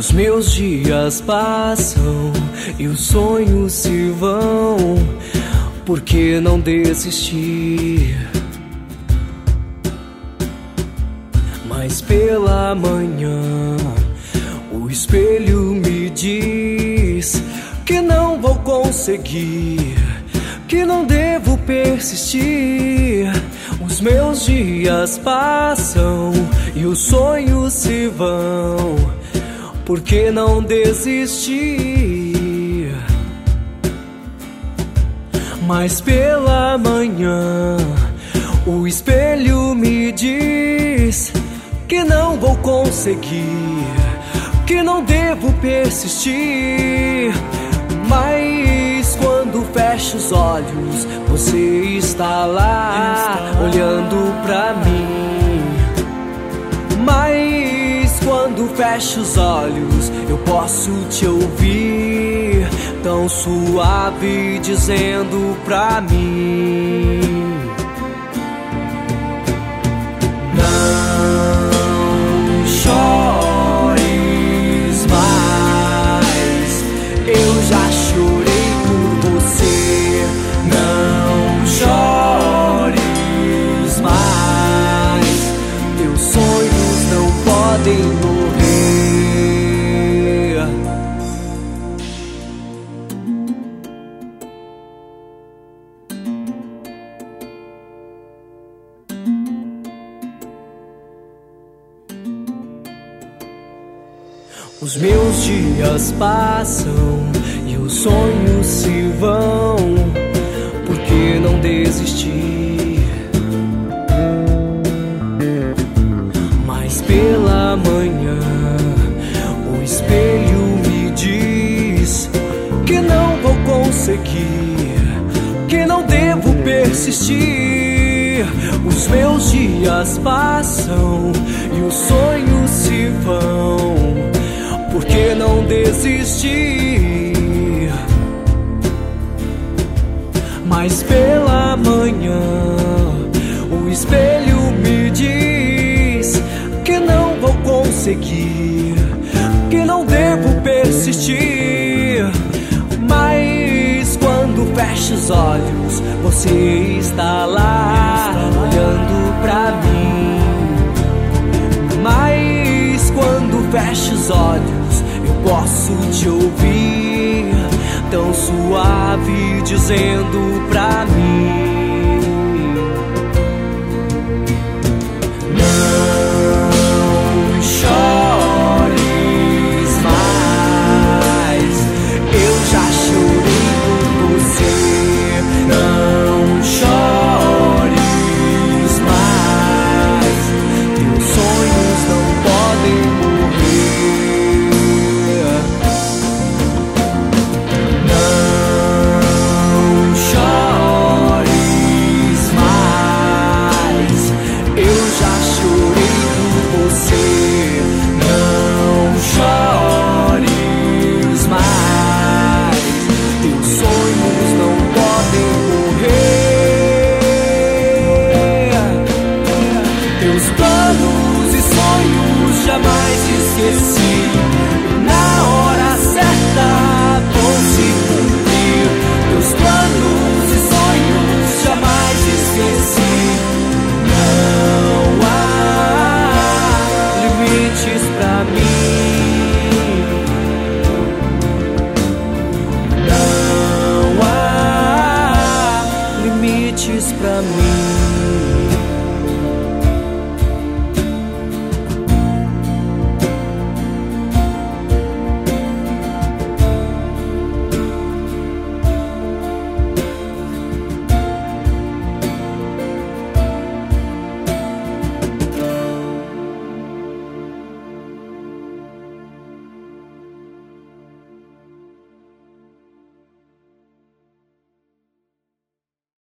Os meus dias passam e os sonhos se vão. Por que não desistir? Mas pela manhã o espelho me diz que não vou conseguir, que não devo persistir. Os meus dias passam e os sonhos se vão. Por que não desistir? Mas pela manhã o espelho me diz que não vou conseguir, que não devo persistir. Mas quando fecho os olhos, você está lá, olhando pra mim. Mas quando fecho os olhos, eu posso te ouvir, tão suave, dizendo pra mim: não chores mais, eu já chorei por você. Não chores mais, teus sonhos não podem morrer. Os meus dias passam e os sonhos se vão. Por que não desistir? Mas pela manhã o espelho me diz que não vou conseguir, que não devo persistir. Os meus dias passam e os sonhos se vão. Por que não desistir? Mas pela manhã o espelho me diz que não vou conseguir, que não devo persistir. Mas quando fecho os olhos, você está lá, olhando pra mim. Mas quando fecho os olhos, eu posso te ouvir, tão suave, dizendo pra mim: